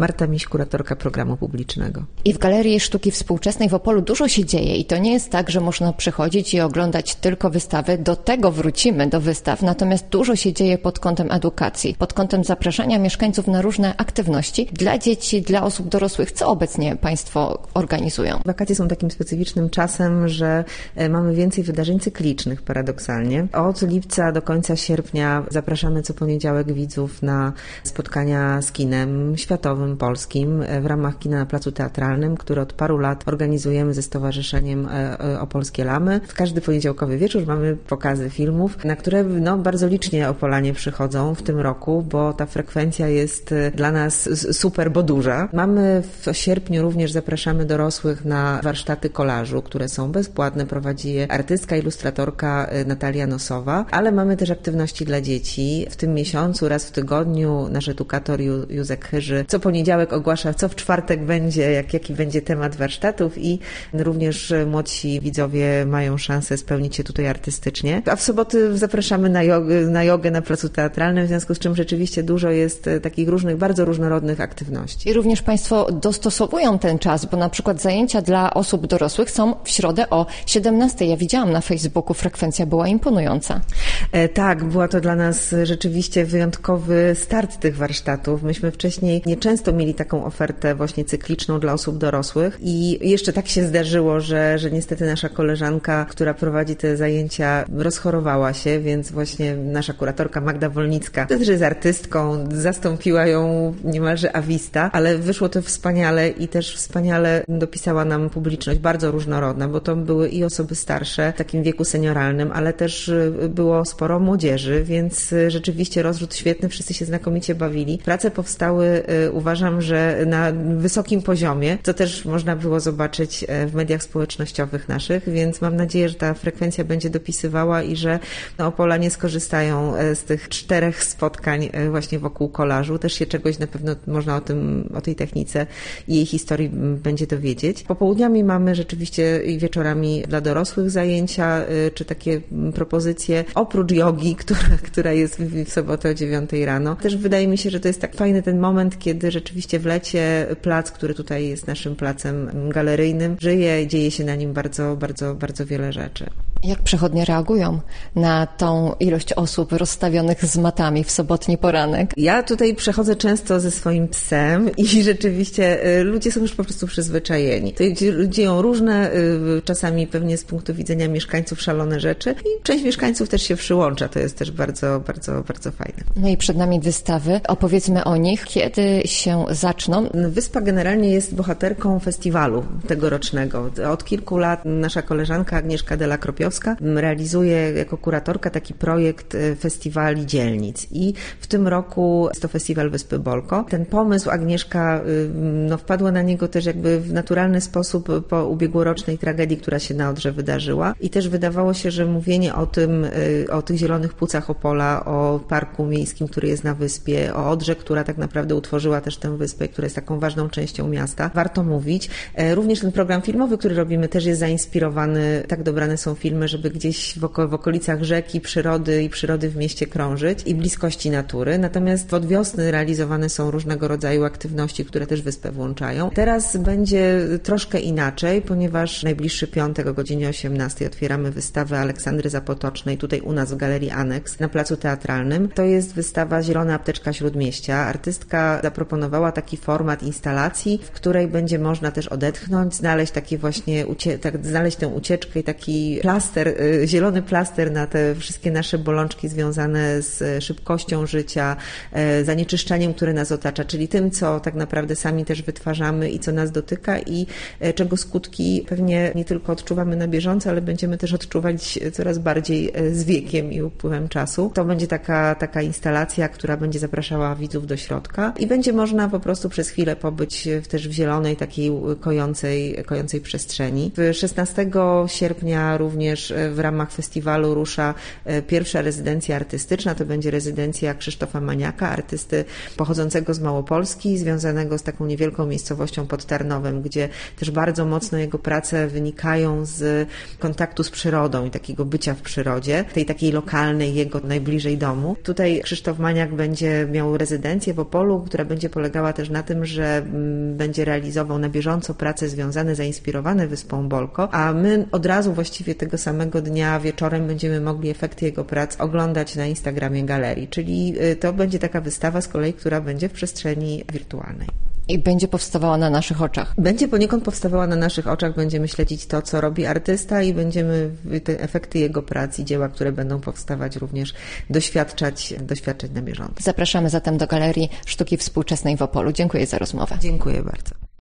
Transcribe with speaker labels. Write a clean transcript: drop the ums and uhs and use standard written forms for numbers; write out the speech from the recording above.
Speaker 1: Marta Miś, kuratorka programu publicznego.
Speaker 2: I w Galerii Sztuki Współczesnej w Opolu dużo się dzieje i to nie jest tak, że można przychodzić i oglądać tylko wystawy. Do tego wrócimy, do wystaw, natomiast dużo się dzieje pod kątem edukacji, pod kątem zapraszania mieszkańców na różne aktywności dla dzieci, dla osób dorosłych. Co obecnie Państwo organizują?
Speaker 1: Wakacje są takim specyficznym czasem, że mamy więcej wydarzeń cyklicznych paradoksalnie. Od lipca do końca sierpnia zapraszamy co poniedziałek widzów na spotkania z kinem światowym, polskim w ramach Kina na Placu Teatralnym, który od paru lat organizujemy ze Stowarzyszeniem Opolskie Lamy. W każdy poniedziałkowy wieczór mamy pokazy filmów, na które bardzo licznie Opolanie przychodzą w tym roku, bo ta frekwencja jest dla nas super, bo duża. Mamy w sierpniu również zapraszamy dorosłych na warsztaty kolażu, które są bezpłatne, prowadzi je artystka, ilustratorka Natalia Nosowa, ale mamy też aktywności dla dzieci. W tym miesiącu raz w tygodniu nasz edukator Józek Chyży co poniedziałek ogłasza, co w czwartek będzie, jaki będzie temat warsztatów i również młodsi widzowie mają szansę spełnić się tutaj artystycznie. A w soboty zapraszamy na jogę na Placu Teatralnym, w związku z czym rzeczywiście dużo jest takich różnych, bardzo różnorodnych aktywności.
Speaker 2: I również Państwo dostosowują ten czas, bo na przykład zajęcia dla osób dorosłych są w środę o 17:00. Ja widziałam na Facebooku, frekwencja była imponująca.
Speaker 1: Tak, była to dla nas rzeczywiście wyjątkowy start tych warsztatów. Myśmy wcześniej nieczęsto mieli taką ofertę właśnie cykliczną dla osób dorosłych i jeszcze tak się zdarzyło, że niestety nasza koleżanka, która prowadzi te zajęcia, rozchorowała się, więc właśnie nasza kuratorka Magda Wolnicka, też jest artystką, zastąpiła ją niemalże awista, ale wyszło to wspaniale i też wspaniale dopisała nam publiczność, bardzo różnorodna, bo to były i osoby starsze w takim wieku senioralnym, ale też było sporo młodzieży, więc rzeczywiście rozrzut świetny, wszyscy się znakomicie bawili. Prace powstały, uważam, że na wysokim poziomie, co też można było zobaczyć w mediach społecznościowych naszych, więc mam nadzieję, że ta frekwencja będzie dopisywała i że Opolanie skorzystają z tych 4 spotkań właśnie wokół kolażu. Też się czegoś na pewno można o tej technice i jej historii będzie dowiedzieć. Popołudniami mamy rzeczywiście i wieczorami dla dorosłych zajęcia, czy takie propozycje, oprócz jogi, która jest w sobotę o 9:00 rano. Też wydaje mi się, że to jest tak fajny ten moment, kiedy rzeczywiście w lecie plac, który tutaj jest naszym placem galeryjnym, żyje, dzieje się na nim bardzo, bardzo, bardzo wiele rzeczy.
Speaker 2: Jak przechodnie reagują na tą ilość osób rozstawionych z matami w sobotni poranek?
Speaker 1: Ja tutaj przechodzę często ze swoim psem i rzeczywiście ludzie są już po prostu przyzwyczajeni. To dzieją różne, czasami pewnie z punktu widzenia mieszkańców szalone rzeczy i część mieszkańców też się przyłącza. To jest też bardzo, bardzo, bardzo fajne.
Speaker 2: No i przed nami wystawy. Opowiedzmy o nich. Kiedy się zaczną?
Speaker 1: Wyspa generalnie jest bohaterką festiwalu tegorocznego. Od kilku lat nasza koleżanka Agnieszka Della-Kropiowska realizuje jako kuratorka taki projekt festiwali dzielnic i w tym roku jest to festiwal Wyspy Bolko. Ten pomysł Agnieszka wpadła na niego też jakby w naturalny sposób po ubiegłorocznej tragedii, która się na Odrze wydarzyła i też wydawało się, że mówienie o tych zielonych płucach Opola, o parku miejskim, który jest na wyspie, o Odrze, która tak naprawdę utworzyła też tę wyspę, która jest taką ważną częścią miasta, warto mówić. Również ten program filmowy, który robimy, też jest zainspirowany, tak dobrane są filmy, żeby gdzieś w okolicach rzeki i przyrody w mieście krążyć i bliskości natury. Natomiast od wiosny realizowane są różnego rodzaju aktywności, które też wyspę włączają. Teraz będzie troszkę inaczej, ponieważ najbliższy piątek o godzinie 18:00 otwieramy wystawę Aleksandry Zapotocznej tutaj u nas w Galerii Aneks na Placu Teatralnym. To jest wystawa Zielona Apteczka Śródmieścia. Artystka zaproponowała taki format instalacji, w której będzie można też odetchnąć, znaleźć takie właśnie znaleźć tę ucieczkę i taki plaster, zielony plaster na te wszystkie nasze bolączki związane z szybkością życia, zanieczyszczeniem, które nas otacza, czyli tym, co tak naprawdę sami też wytwarzamy i co nas dotyka i czego skutki pewnie nie tylko odczuwamy na bieżąco, ale będziemy też odczuwać coraz bardziej z wiekiem i upływem czasu. To będzie taka instalacja, która będzie zapraszała widzów do środka i będzie można po prostu przez chwilę pobyć też w zielonej, takiej kojącej przestrzeni. 16 sierpnia również również w ramach festiwalu rusza pierwsza rezydencja artystyczna. To będzie rezydencja Krzysztofa Maniaka, artysty pochodzącego z Małopolski, związanego z taką niewielką miejscowością pod Tarnowem, gdzie też bardzo mocno jego prace wynikają z kontaktu z przyrodą i takiego bycia w przyrodzie, tej takiej lokalnej, jego najbliżej domu. Tutaj Krzysztof Maniak będzie miał rezydencję w Opolu, która będzie polegała też na tym, że będzie realizował na bieżąco prace związane, zainspirowane Wyspą Bolko, a my od razu właściwie tego samego dnia wieczorem będziemy mogli efekty jego prac oglądać na Instagramie galerii, czyli to będzie taka wystawa z kolei, która będzie w przestrzeni wirtualnej.
Speaker 2: I będzie powstawała na naszych oczach.
Speaker 1: Będzie poniekąd powstawała na naszych oczach, będziemy śledzić to, co robi artysta i będziemy te efekty jego prac i dzieła, które będą powstawać, również doświadczać na bieżąco.
Speaker 2: Zapraszamy zatem do Galerii Sztuki Współczesnej w Opolu. Dziękuję za rozmowę.
Speaker 1: Dziękuję bardzo.